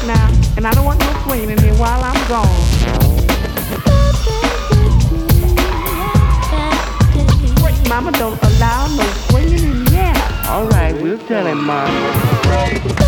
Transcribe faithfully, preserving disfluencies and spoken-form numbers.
now, and I don't want no swinging in here while I'm gone. Wait, Mama don't allow no swinging in here. All right, we'll tell him, Mama.